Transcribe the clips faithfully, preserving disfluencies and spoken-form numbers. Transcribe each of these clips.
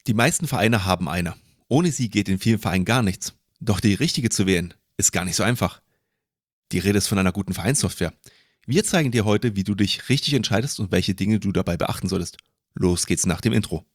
Die meisten Vereine haben eine. Ohne sie geht in vielen Vereinen gar nichts. Doch die richtige zu wählen, ist gar nicht so einfach. Die Rede ist von einer guten Vereinssoftware. Wir zeigen dir heute, wie du dich richtig entscheidest und welche Dinge du dabei beachten solltest. Los geht's nach dem Intro.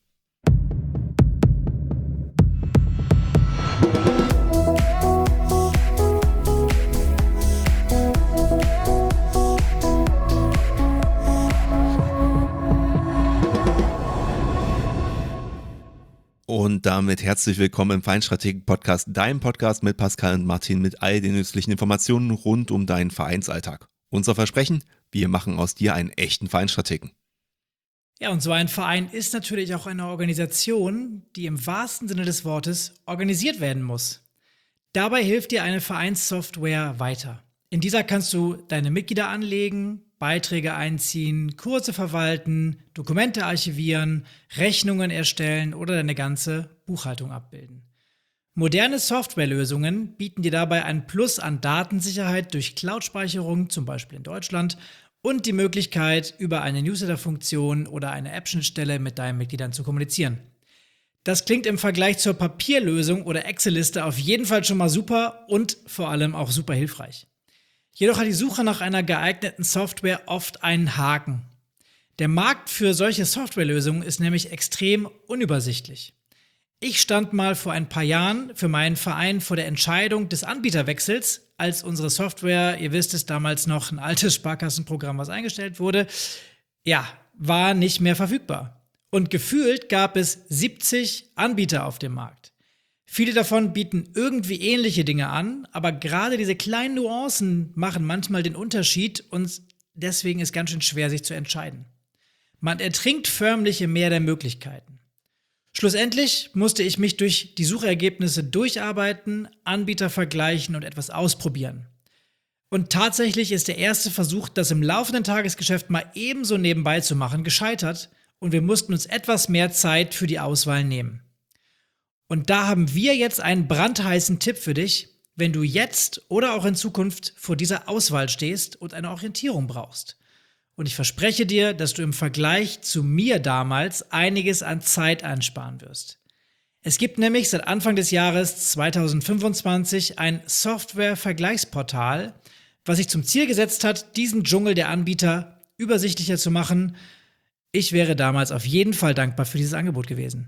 Und damit herzlich willkommen im Vereinsstrategen-Podcast, deinem Podcast mit Pascal und Martin mit all den nützlichen Informationen rund um deinen Vereinsalltag. Unser Versprechen, wir machen aus dir einen echten Vereinsstrategen. Ja, und so ein Verein ist natürlich auch eine Organisation, die im wahrsten Sinne des Wortes organisiert werden muss. Dabei hilft dir eine Vereinssoftware weiter. In dieser kannst du deine Mitglieder anlegen, Beiträge einziehen, Kurse verwalten, Dokumente archivieren, Rechnungen erstellen oder deine ganze Buchhaltung abbilden. Moderne Softwarelösungen bieten dir dabei ein Plus an Datensicherheit durch Cloud-Speicherung, zum Beispiel in Deutschland, und die Möglichkeit, über eine Newsletter-Funktion oder eine App-Schnittstelle mit deinen Mitgliedern zu kommunizieren. Das klingt im Vergleich zur Papierlösung oder Excel-Liste auf jeden Fall schon mal super und vor allem auch super hilfreich. Jedoch hat die Suche nach einer geeigneten Software oft einen Haken. Der Markt für solche Softwarelösungen ist nämlich extrem unübersichtlich. Ich stand mal vor ein paar Jahren für meinen Verein vor der Entscheidung des Anbieterwechsels, als unsere Software, ihr wisst es, damals noch ein altes Sparkassenprogramm, was eingestellt wurde, ja, war nicht mehr verfügbar. Und gefühlt gab es siebzig Anbieter auf dem Markt. Viele davon bieten irgendwie ähnliche Dinge an, aber gerade diese kleinen Nuancen machen manchmal den Unterschied und deswegen ist ganz schön schwer, sich zu entscheiden. Man ertrinkt förmlich im Meer der Möglichkeiten. Schlussendlich musste ich mich durch die Suchergebnisse durcharbeiten, Anbieter vergleichen und etwas ausprobieren. Und tatsächlich ist der erste Versuch, das im laufenden Tagesgeschäft mal ebenso nebenbei zu machen, gescheitert und wir mussten uns etwas mehr Zeit für die Auswahl nehmen. Und da haben wir jetzt einen brandheißen Tipp für dich, wenn du jetzt oder auch in Zukunft vor dieser Auswahl stehst und eine Orientierung brauchst. Und ich verspreche dir, dass du im Vergleich zu mir damals einiges an Zeit einsparen wirst. Es gibt nämlich seit Anfang des Jahres zwanzig fünfundzwanzig ein Software-Vergleichsportal, was sich zum Ziel gesetzt hat, diesen Dschungel der Anbieter übersichtlicher zu machen. Ich wäre damals auf jeden Fall dankbar für dieses Angebot gewesen.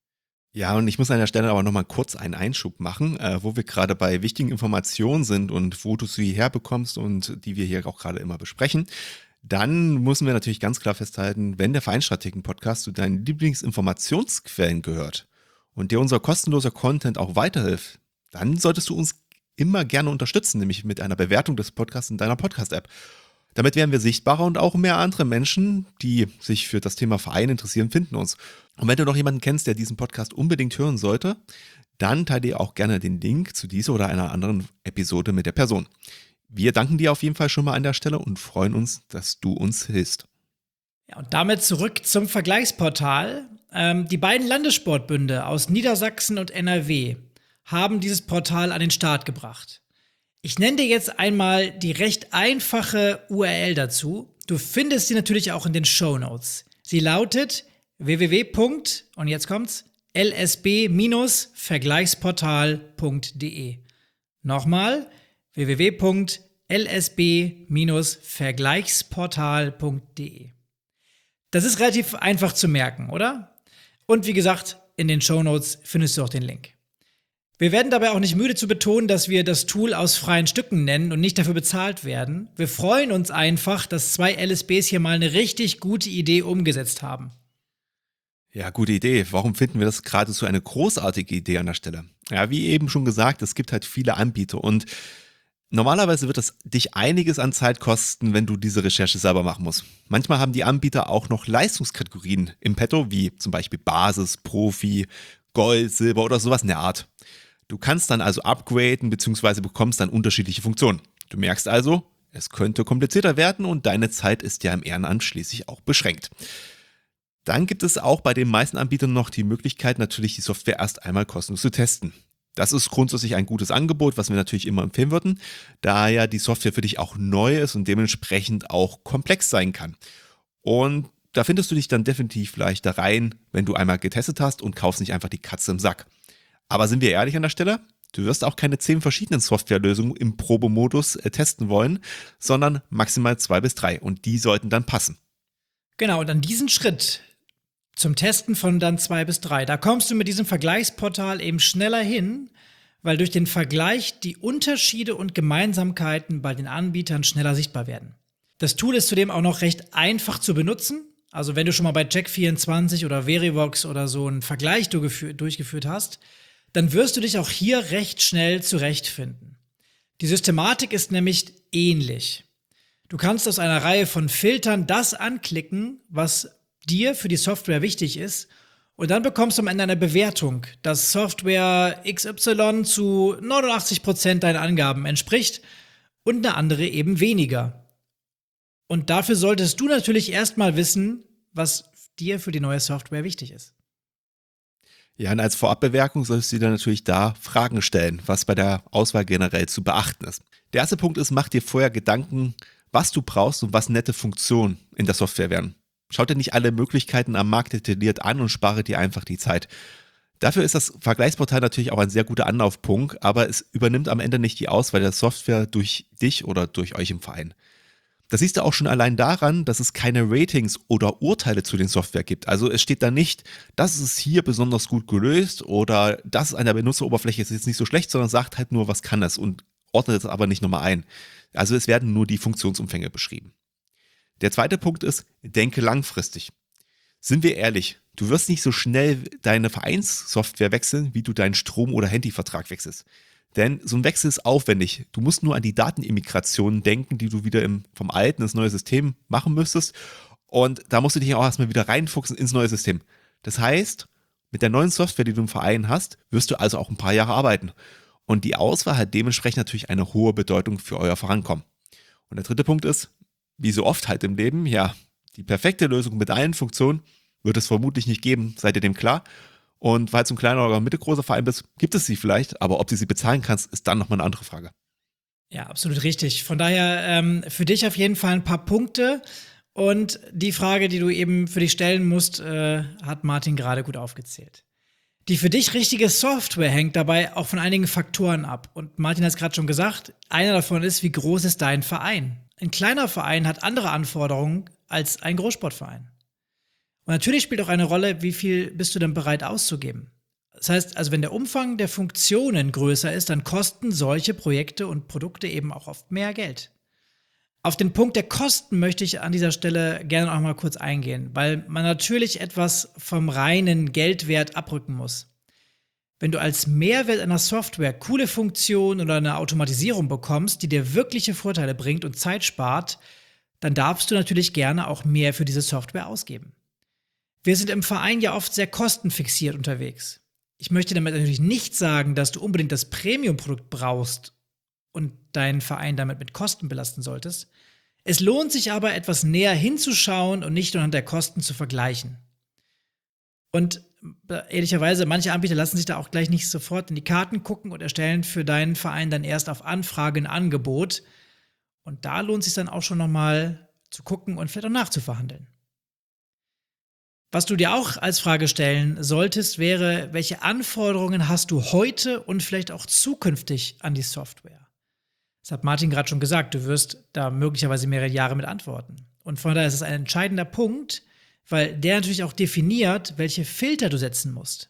Ja, und ich muss an der Stelle aber nochmal kurz einen Einschub machen, äh, wo wir gerade bei wichtigen Informationen sind und wo du sie herbekommst und die wir hier auch gerade immer besprechen. Dann müssen wir natürlich ganz klar festhalten, wenn der Vereinsstrategen-Podcast zu deinen Lieblingsinformationsquellen gehört und dir unser kostenloser Content auch weiterhilft, dann solltest du uns immer gerne unterstützen, nämlich mit einer Bewertung des Podcasts in deiner Podcast-App. Damit werden wir sichtbarer und auch mehr andere Menschen, die sich für das Thema Verein interessieren, finden uns. Und wenn du noch jemanden kennst, der diesen Podcast unbedingt hören sollte, dann teile dir auch gerne den Link zu dieser oder einer anderen Episode mit der Person. Wir danken dir auf jeden Fall schon mal an der Stelle und freuen uns, dass du uns hilfst. Ja, und damit zurück zum Vergleichsportal. Ähm, die beiden Landessportbünde aus Niedersachsen und N R W haben dieses Portal an den Start gebracht. Ich nenne dir jetzt einmal die recht einfache U R L dazu. Du findest sie natürlich auch in den Shownotes. Sie lautet w w w. und jetzt kommt's, l s b Vergleichsportal punkt d e. Nochmal w w w punkt l s b Vergleichsportal punkt d e. Das ist relativ einfach zu merken, oder? Und wie gesagt, in den Shownotes findest du auch den Link. Wir werden dabei auch nicht müde zu betonen, dass wir das Tool aus freien Stücken nennen und nicht dafür bezahlt werden. Wir freuen uns einfach, dass zwei L S Bs hier mal eine richtig gute Idee umgesetzt haben. Ja, gute Idee. Warum finden wir das geradezu eine großartige Idee an der Stelle? Ja, wie eben schon gesagt, es gibt halt viele Anbieter und normalerweise wird es dich einiges an Zeit kosten, wenn du diese Recherche selber machen musst. Manchmal haben die Anbieter auch noch Leistungskategorien im Petto, wie zum Beispiel Basis, Profi, Gold, Silber oder sowas in der Art. Du kannst dann also upgraden bzw. bekommst dann unterschiedliche Funktionen. Du merkst also, es könnte komplizierter werden und deine Zeit ist ja im Ehrenamt schließlich auch beschränkt. Dann gibt es auch bei den meisten Anbietern noch die Möglichkeit, natürlich die Software erst einmal kostenlos zu testen. Das ist grundsätzlich ein gutes Angebot, was wir natürlich immer empfehlen würden, da ja die Software für dich auch neu ist und dementsprechend auch komplex sein kann. Und da findest du dich dann definitiv leichter rein, wenn du einmal getestet hast und kaufst nicht einfach die Katze im Sack. Aber sind wir ehrlich an der Stelle? Du wirst auch keine zehn verschiedenen Softwarelösungen im Probemodus äh, testen wollen, sondern maximal zwei bis drei und die sollten dann passen. Genau, und an diesen Schritt zum Testen von dann zwei bis drei, da kommst du mit diesem Vergleichsportal eben schneller hin, weil durch den Vergleich die Unterschiede und Gemeinsamkeiten bei den Anbietern schneller sichtbar werden. Das Tool ist zudem auch noch recht einfach zu benutzen. Also wenn du schon mal bei Check vierundzwanzig oder Verivox oder so einen Vergleich durchgeführt hast, dann wirst du dich auch hier recht schnell zurechtfinden. Die Systematik ist nämlich ähnlich. Du kannst aus einer Reihe von Filtern das anklicken, was dir für die Software wichtig ist, und dann bekommst du am Ende eine Bewertung, dass Software X Y zu neunundachtzig Prozent deiner Angaben entspricht und eine andere eben weniger. Und dafür solltest du natürlich erstmal wissen, was dir für die neue Software wichtig ist. Ja, und als Vorabbewertung solltest du dir natürlich da Fragen stellen, was bei der Auswahl generell zu beachten ist. Der erste Punkt ist, mach dir vorher Gedanken, was du brauchst und was nette Funktionen in der Software wären. Schau dir nicht alle Möglichkeiten am Markt detailliert an und spare dir einfach die Zeit. Dafür ist das Vergleichsportal natürlich auch ein sehr guter Anlaufpunkt, aber es übernimmt am Ende nicht die Auswahl der Software durch dich oder durch euch im Verein. Das siehst du auch schon allein daran, dass es keine Ratings oder Urteile zu den Software gibt. Also es steht da nicht, das ist hier besonders gut gelöst oder das an der Benutzeroberfläche ist jetzt nicht so schlecht, sondern sagt halt nur, was kann es und ordnet es aber nicht nochmal ein. Also es werden nur die Funktionsumfänge beschrieben. Der zweite Punkt ist, denke langfristig. Sind wir ehrlich, du wirst nicht so schnell deine Vereinssoftware wechseln, wie du deinen Strom- oder Handyvertrag wechselst. Denn so ein Wechsel ist aufwendig. Du musst nur an die Datenimmigration denken, die du wieder im, vom alten ins neue System machen müsstest. Und da musst du dich auch erstmal wieder reinfuchsen ins neue System. Das heißt, mit der neuen Software, die du im Verein hast, wirst du also auch ein paar Jahre arbeiten. Und die Auswahl hat dementsprechend natürlich eine hohe Bedeutung für euer Vorankommen. Und der dritte Punkt ist, wie so oft halt im Leben, ja, die perfekte Lösung mit allen Funktionen wird es vermutlich nicht geben, seid ihr dem klar? Und weil du ein kleiner oder mittelgroßer Verein bist, gibt es sie vielleicht, aber ob du sie bezahlen kannst, ist dann nochmal eine andere Frage. Ja, absolut richtig. Von daher ähm, für dich auf jeden Fall ein paar Punkte. Und die Frage, die du eben für dich stellen musst, äh, hat Martin gerade gut aufgezählt. Die für dich richtige Software hängt dabei auch von einigen Faktoren ab. Und Martin hat es gerade schon gesagt, einer davon ist, wie groß ist dein Verein? Ein kleiner Verein hat andere Anforderungen als ein Großsportverein. Und natürlich spielt auch eine Rolle, wie viel bist du denn bereit auszugeben. Das heißt, also wenn der Umfang der Funktionen größer ist, dann kosten solche Projekte und Produkte eben auch oft mehr Geld. Auf den Punkt der Kosten möchte ich an dieser Stelle gerne auch mal kurz eingehen, weil man natürlich etwas vom reinen Geldwert abrücken muss. Wenn du als Mehrwert einer Software coole Funktionen oder eine Automatisierung bekommst, die dir wirkliche Vorteile bringt und Zeit spart, dann darfst du natürlich gerne auch mehr für diese Software ausgeben. Wir sind im Verein ja oft sehr kostenfixiert unterwegs. Ich möchte damit natürlich nicht sagen, dass du unbedingt das Premium-Produkt brauchst und deinen Verein damit mit Kosten belasten solltest. Es lohnt sich aber, etwas näher hinzuschauen und nicht nur anhand der Kosten zu vergleichen. Und ehrlicherweise, manche Anbieter lassen sich da auch gleich nicht sofort in die Karten gucken und erstellen für deinen Verein dann erst auf Anfrage ein Angebot. Und da lohnt es sich dann auch schon nochmal zu gucken und vielleicht auch nachzuverhandeln. Was du dir auch als Frage stellen solltest, wäre, welche Anforderungen hast du heute und vielleicht auch zukünftig an die Software? Das hat Martin gerade schon gesagt, du wirst da möglicherweise mehrere Jahre mit antworten. Und von daher ist es ein entscheidender Punkt, weil der natürlich auch definiert, welche Filter du setzen musst.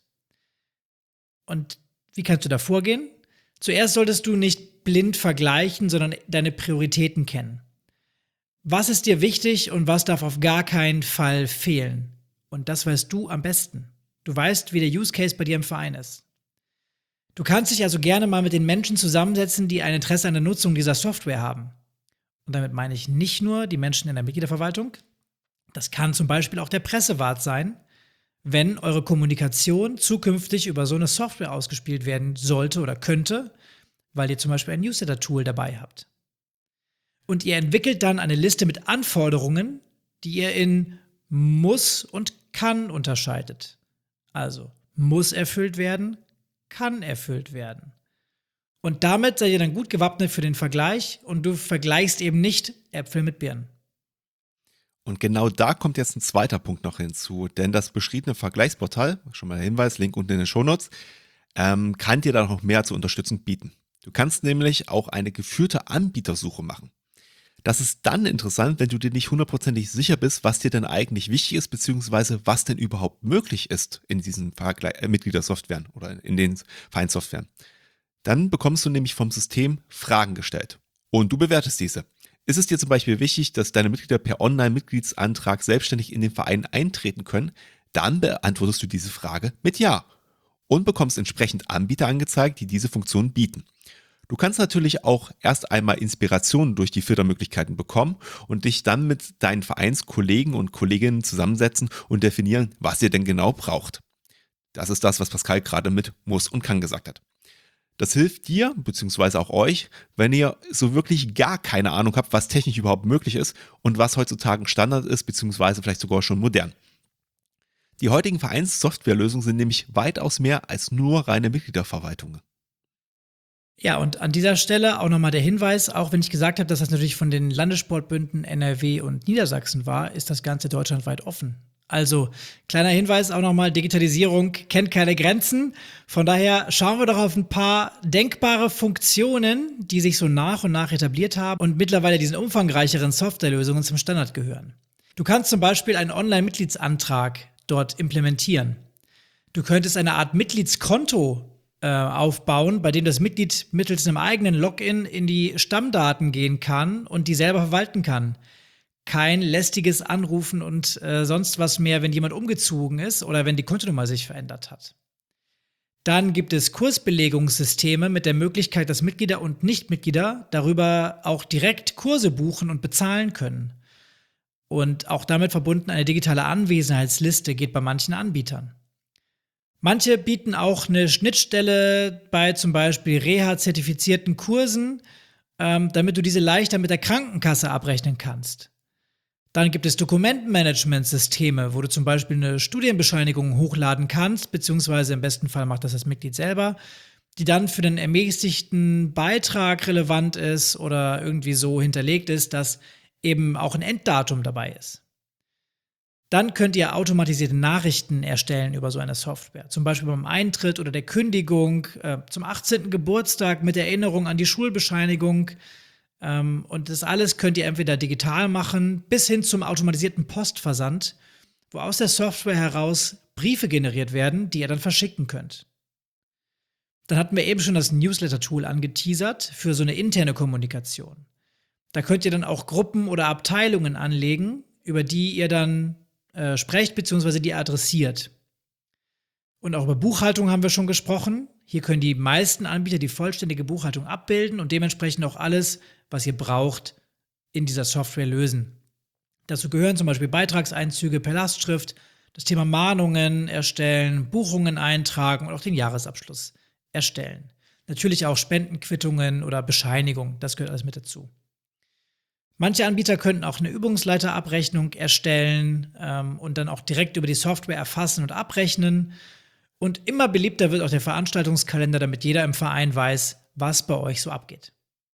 Und wie kannst du da vorgehen? Zuerst solltest du nicht blind vergleichen, sondern deine Prioritäten kennen. Was ist dir wichtig und was darf auf gar keinen Fall fehlen? Und das weißt du am besten. Du weißt, wie der Use Case bei dir im Verein ist. Du kannst dich also gerne mal mit den Menschen zusammensetzen, die ein Interesse an der Nutzung dieser Software haben. Und damit meine ich nicht nur die Menschen in der Mitgliederverwaltung. Das kann zum Beispiel auch der Pressewart sein, wenn eure Kommunikation zukünftig über so eine Software ausgespielt werden sollte oder könnte, weil ihr zum Beispiel ein Newsletter-Tool dabei habt. Und ihr entwickelt dann eine Liste mit Anforderungen, die ihr in muss und kann unterscheidet. Also muss erfüllt werden, kann erfüllt werden. Und damit seid ihr dann gut gewappnet für den Vergleich und du vergleichst eben nicht Äpfel mit Birnen. Und genau da kommt jetzt ein zweiter Punkt noch hinzu, denn das beschriebene Vergleichsportal, schon mal der Hinweis, Link unten in den Shownotes, ähm, kann dir da noch mehr zur Unterstützung bieten. Du kannst nämlich auch eine geführte Anbietersuche machen. Das ist dann interessant, wenn du dir nicht hundertprozentig sicher bist, was dir denn eigentlich wichtig ist, beziehungsweise was denn überhaupt möglich ist in diesen Vergle- äh, Mitgliedersoftwaren oder in den Vereinssoftwaren. Dann bekommst du nämlich vom System Fragen gestellt und du bewertest diese. Ist es dir zum Beispiel wichtig, dass deine Mitglieder per Online-Mitgliedsantrag selbstständig in den Verein eintreten können, dann beantwortest du diese Frage mit Ja und bekommst entsprechend Anbieter angezeigt, die diese Funktion bieten. Du kannst natürlich auch erst einmal Inspirationen durch die Filtermöglichkeiten bekommen und dich dann mit deinen Vereinskollegen und Kolleginnen zusammensetzen und definieren, was ihr denn genau braucht. Das ist das, was Pascal gerade mit muss und kann gesagt hat. Das hilft dir, beziehungsweise auch euch, wenn ihr so wirklich gar keine Ahnung habt, was technisch überhaupt möglich ist und was heutzutage ein Standard ist, beziehungsweise vielleicht sogar schon modern. Die heutigen Vereinssoftwarelösungen sind nämlich weitaus mehr als nur reine Mitgliederverwaltungen. Ja, und an dieser Stelle auch nochmal der Hinweis, auch wenn ich gesagt habe, dass das natürlich von den Landessportbünden N R W und Niedersachsen war, ist das Ganze deutschlandweit offen. Also, kleiner Hinweis auch nochmal, Digitalisierung kennt keine Grenzen. Von daher schauen wir doch auf ein paar denkbare Funktionen, die sich so nach und nach etabliert haben und mittlerweile diesen umfangreicheren Softwarelösungen zum Standard gehören. Du kannst zum Beispiel einen Online-Mitgliedsantrag dort implementieren. Du könntest eine Art Mitgliedskonto äh, aufbauen, bei dem das Mitglied mittels einem eigenen Login in die Stammdaten gehen kann und die selber verwalten kann. Kein lästiges Anrufen und äh, sonst was mehr, wenn jemand umgezogen ist oder wenn die Kontonummer sich verändert hat. Dann gibt es Kursbelegungssysteme mit der Möglichkeit, dass Mitglieder und Nichtmitglieder darüber auch direkt Kurse buchen und bezahlen können. Und auch damit verbunden eine digitale Anwesenheitsliste geht bei manchen Anbietern. Manche bieten auch eine Schnittstelle bei zum Beispiel Reha-zertifizierten Kursen, ähm, damit du diese leichter mit der Krankenkasse abrechnen kannst. Dann gibt es Dokumentenmanagementsysteme, wo du zum Beispiel eine Studienbescheinigung hochladen kannst, beziehungsweise im besten Fall macht das das Mitglied selber, die dann für den ermäßigten Beitrag relevant ist oder irgendwie so hinterlegt ist, dass eben auch ein Enddatum dabei ist. Dann könnt ihr automatisierte Nachrichten erstellen über so eine Software, zum Beispiel beim Eintritt oder der Kündigung, äh, zum achtzehnten Geburtstag mit Erinnerung an die Schulbescheinigung. Ähm, und das alles könnt ihr entweder digital machen, bis hin zum automatisierten Postversand, wo aus der Software heraus Briefe generiert werden, die ihr dann verschicken könnt. Dann hatten wir eben schon das Newsletter-Tool angeteasert für so eine interne Kommunikation. Da könnt ihr dann auch Gruppen oder Abteilungen anlegen, über die ihr dann äh, sprecht bzw. die ihr adressiert. Und auch über Buchhaltung haben wir schon gesprochen. Hier können die meisten Anbieter die vollständige Buchhaltung abbilden und dementsprechend auch alles, was ihr braucht, in dieser Software lösen. Dazu gehören zum Beispiel Beitragseinzüge per Lastschrift, das Thema Mahnungen erstellen, Buchungen eintragen und auch den Jahresabschluss erstellen. Natürlich auch Spendenquittungen oder Bescheinigungen, das gehört alles mit dazu. Manche Anbieter könnten auch eine Übungsleiterabrechnung erstellen ähm, und dann auch direkt über die Software erfassen und abrechnen. Und immer beliebter wird auch der Veranstaltungskalender, damit jeder im Verein weiß, was bei euch so abgeht.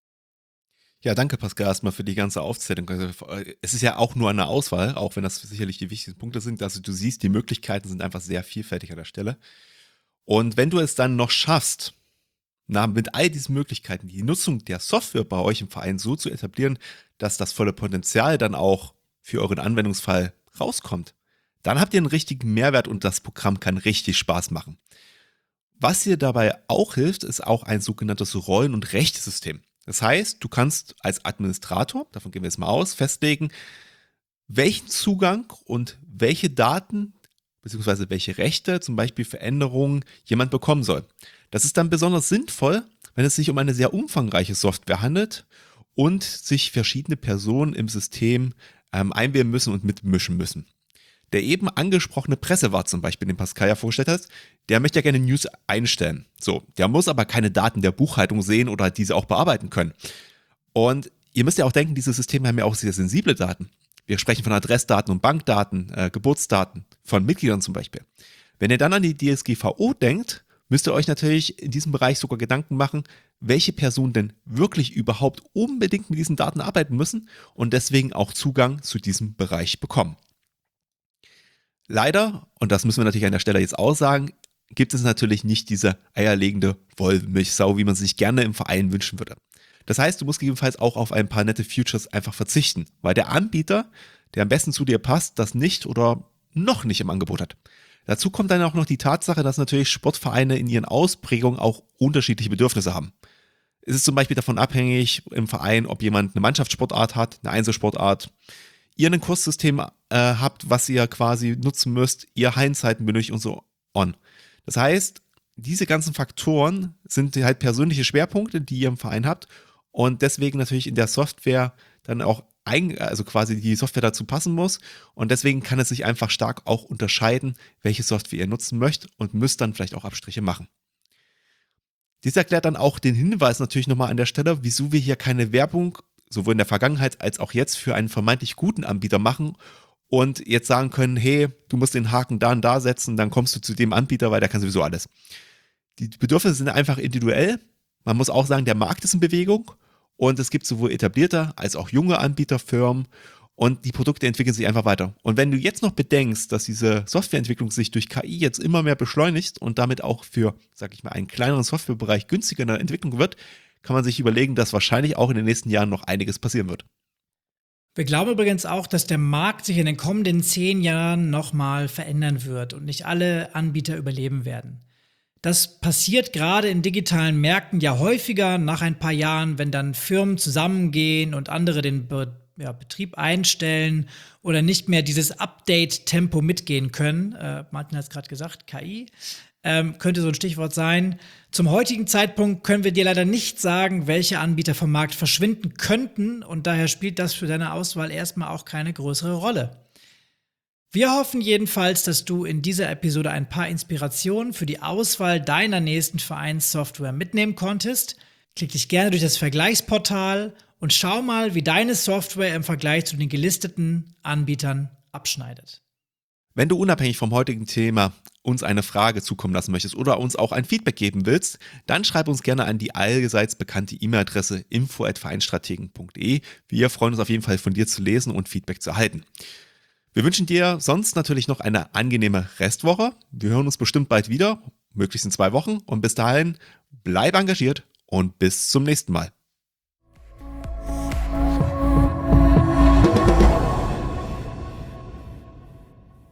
Ja, danke Pascal erstmal für die ganze Aufzählung. Also, es ist ja auch nur eine Auswahl, auch wenn das sicherlich die wichtigsten Punkte sind. Also du siehst, die Möglichkeiten sind einfach sehr vielfältig an der Stelle. Und wenn du es dann noch schaffst, na, mit all diesen Möglichkeiten die Nutzung der Software bei euch im Verein so zu etablieren, dass das volle Potenzial dann auch für euren Anwendungsfall rauskommt, dann habt ihr einen richtigen Mehrwert und das Programm kann richtig Spaß machen. Was dir dabei auch hilft, ist auch ein sogenanntes Rollen- und Rechtesystem. Das heißt, du kannst als Administrator, davon gehen wir jetzt mal aus, festlegen, welchen Zugang und welche Daten bzw. welche Rechte, zum Beispiel Veränderungen, jemand bekommen soll. Das ist dann besonders sinnvoll, wenn es sich um eine sehr umfangreiche Software handelt und sich verschiedene Personen im System ähm, einwählen müssen und mitmischen müssen. Der eben angesprochene Pressewart zum Beispiel, den Pascal ja vorgestellt hat, der möchte ja gerne News einstellen. So, der muss aber keine Daten der Buchhaltung sehen oder diese auch bearbeiten können. Und ihr müsst ja auch denken, diese Systeme haben ja auch sehr sensible Daten. Wir sprechen von Adressdaten und Bankdaten, äh, Geburtsdaten von Mitgliedern zum Beispiel. Wenn ihr dann an die D S G V O denkt, müsst ihr euch natürlich in diesem Bereich sogar Gedanken machen, welche Personen denn wirklich überhaupt unbedingt mit diesen Daten arbeiten müssen und deswegen auch Zugang zu diesem Bereich bekommen. Leider, und das müssen wir natürlich an der Stelle jetzt auch sagen, gibt es natürlich nicht diese eierlegende Wollmilchsau, wie man sich gerne im Verein wünschen würde. Das heißt, du musst gegebenenfalls auch auf ein paar nette Features einfach verzichten, weil der Anbieter, der am besten zu dir passt, das nicht oder noch nicht im Angebot hat. Dazu kommt dann auch noch die Tatsache, dass natürlich Sportvereine in ihren Ausprägungen auch unterschiedliche Bedürfnisse haben. Es ist zum Beispiel davon abhängig im Verein, ob jemand eine Mannschaftssportart hat, eine Einzelsportart, ihr ein Kurssystem äh, habt, was ihr quasi nutzen müsst, ihr Hallenzeiten benötigt und so on. Das heißt, diese ganzen Faktoren sind halt persönliche Schwerpunkte, die ihr im Verein habt und deswegen natürlich in der Software dann auch ein, also quasi die Software dazu passen muss und deswegen kann es sich einfach stark auch unterscheiden, welche Software ihr nutzen möchtet und müsst dann vielleicht auch Abstriche machen. Dies erklärt dann auch den Hinweis natürlich nochmal an der Stelle, wieso wir hier keine Werbung sowohl in der Vergangenheit als auch jetzt für einen vermeintlich guten Anbieter machen und jetzt sagen können, hey, du musst den Haken da und da setzen, dann kommst du zu dem Anbieter, weil der kann sowieso alles. Die Bedürfnisse sind einfach individuell. Man muss auch sagen, der Markt ist in Bewegung und es gibt sowohl etablierte als auch junge Anbieterfirmen und die Produkte entwickeln sich einfach weiter. Und wenn du jetzt noch bedenkst, dass diese Softwareentwicklung sich durch K I jetzt immer mehr beschleunigt und damit auch für, sag ich mal, einen kleineren Softwarebereich günstiger in der Entwicklung wird, kann man sich überlegen, dass wahrscheinlich auch in den nächsten Jahren noch einiges passieren wird. Wir glauben übrigens auch, dass der Markt sich in den kommenden zehn Jahren nochmal verändern wird und nicht alle Anbieter überleben werden. Das passiert gerade in digitalen Märkten ja häufiger nach ein paar Jahren, wenn dann Firmen zusammengehen und andere den Be- ja, Betrieb einstellen oder nicht mehr dieses Update-Tempo mitgehen können. Äh, Martin hat es gerade gesagt, K I. Ähm, könnte so ein Stichwort sein. Zum heutigen Zeitpunkt können wir dir leider nicht sagen, welche Anbieter vom Markt verschwinden könnten und daher spielt das für deine Auswahl erstmal auch keine größere Rolle. Wir hoffen jedenfalls, dass du in dieser Episode ein paar Inspirationen für die Auswahl deiner nächsten Vereinssoftware mitnehmen konntest. Klick dich gerne durch das Vergleichsportal und schau mal, wie deine Software im Vergleich zu den gelisteten Anbietern abschneidet. Wenn du unabhängig vom heutigen Thema uns eine Frage zukommen lassen möchtest oder uns auch ein Feedback geben willst, dann schreib uns gerne an die allseits bekannte E-Mail-Adresse info at vereinsstrategen punkt de. Wir freuen uns auf jeden Fall von dir zu lesen und Feedback zu erhalten. Wir wünschen dir sonst natürlich noch eine angenehme Restwoche. Wir hören uns bestimmt bald wieder, möglichst in zwei Wochen und bis dahin bleib engagiert und bis zum nächsten Mal.